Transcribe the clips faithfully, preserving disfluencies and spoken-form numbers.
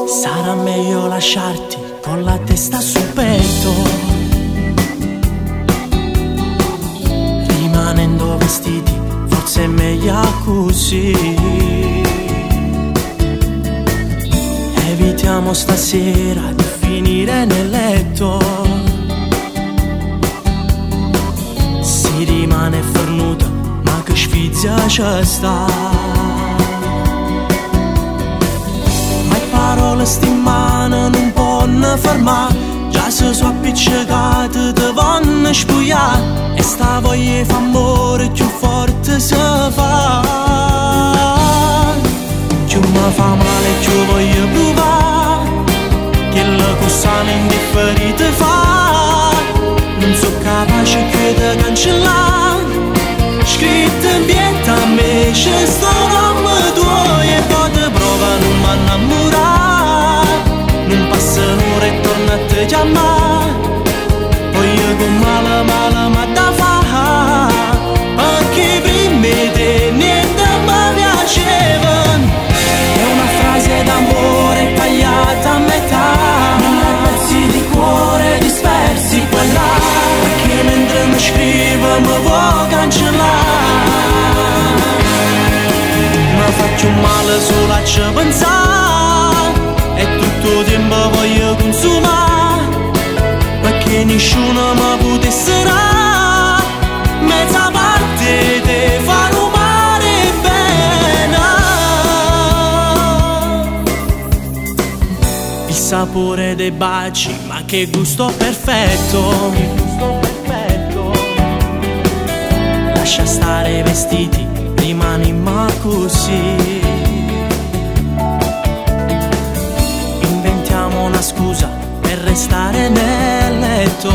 Sarà meglio lasciarti con la testa sul petto, rimanendo vestiti, forse è meglio così. Evitiamo stasera di finire nel letto, si rimane fornuto ma che sfizia c'è sta. Ma le parole stimane non possono fermare, già se sono appiccicate te vanno spugliare, e sta voglia fa amore più forte se fa. Più mi fa male più voglio provare, che la cosa indifferita fa. Non so capace più di cancellare, scritto in pietra a me c'è sto nome tuo, e poi ti prova non mi innamorare. Non passa un'ora e torna a te chiamare, poi io con male male ma da fa, perché prima di te niente mi piaceva. È una frase d'amore tagliata a metà, mille pezzi di cuore dispersi qua e là, perché mentre mi scrivo mi vuoi cancellare. Mi faccio male solo a ci pensare, e tutto il tempo voglio consumare, perché nessuno mi potesse dare mezza parte di far umare bene. Il sapore dei baci, ma che gusto perfetto, che gusto perfetto. Lascia stare i vestiti, rimaniamo così. Inventiamo una scusa per restare nel letto,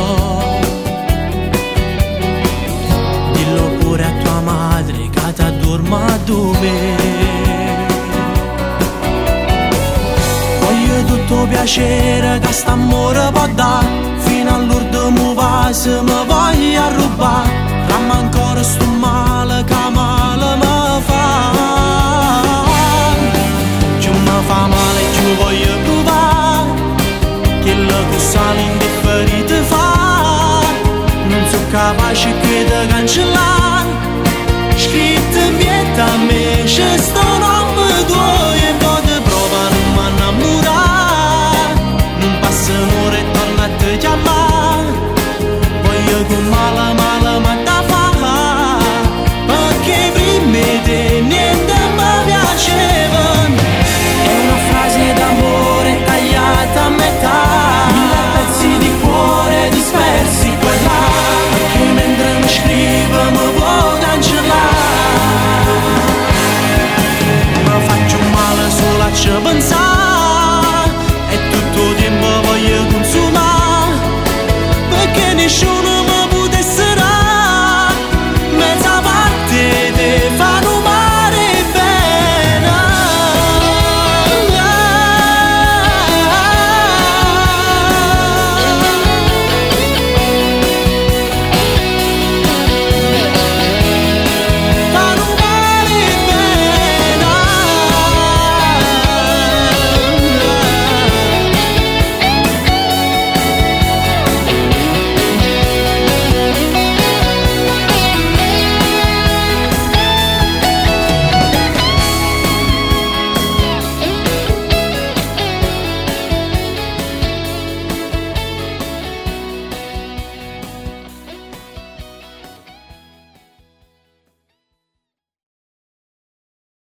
dillo pure a tua madre che ti addorma dove. Voglio tutto piacere che st'amore può dare, fino all'urdo mi va se mi voglio rubare, ramma ancora sto male